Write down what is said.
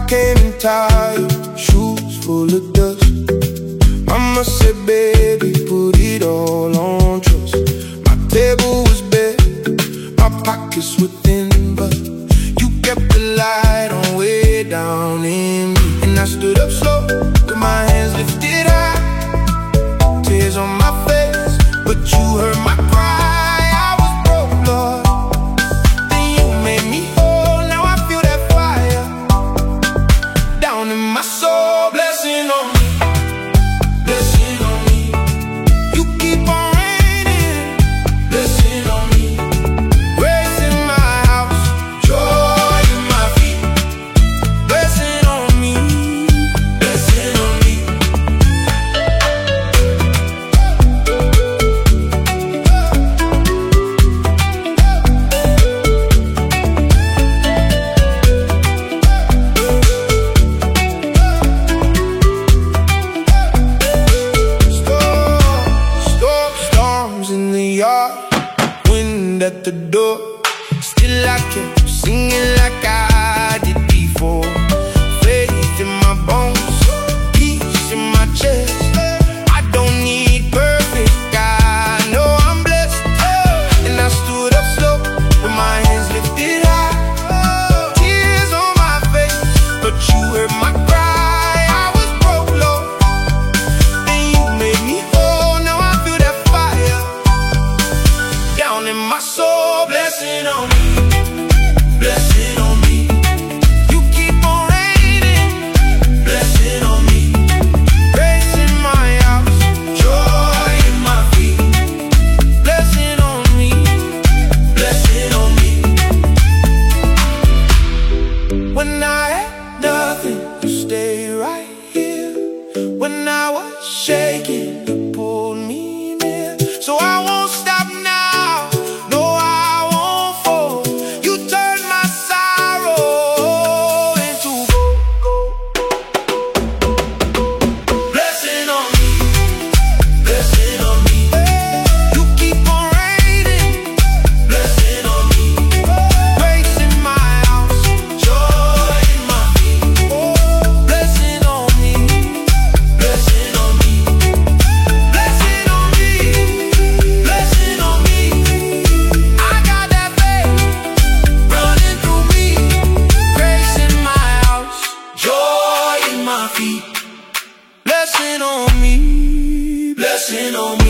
came in tired, shoes full of dust. Mama said, baby, put it all on trust. My table was bare, my pockets were thin, but you kept the light on way down in me. And I stood up slow, with my hands lifted high, tears on my face, but you heard my cry. I was broke, Lord, then you made me whole. Now I feel that fire down in my soul. Blessing on me, blessing on me. You keep on raining, blessing on me. Grace in my house, joy in my feet. Blessing on me, blessing on me. Storms in the yard, wind at the door. Still I kept singing like I did before. Faith in my bones, peace in my chest. I don't need perfect, I know I'm blessed. And I stood up slow, with my hands lifted high, tears on my face, but you heard my cry. I was broke, Lord, then you made me whole. Now I feel that fire down in my soul. Blessing on me, blessing on me. You keep on raining, blessing on me. Grace in my house, joy in my feet. Blessing on me, blessing on me. When I had nothing, you stayed right here. When I was shaking, you pulled me near. So I won't stop now, no, I won't fall. You turned my sorrow into gold. Blessing on me, blessing on me. You keep on raining, blessing on me. Grace in my house, joy in my feet. Blessing on me, blessing on me. Blessing on me, blessing on me. I got that faith running through me. Grace in my house, joy in my feet. Blessing on me, blessing on me.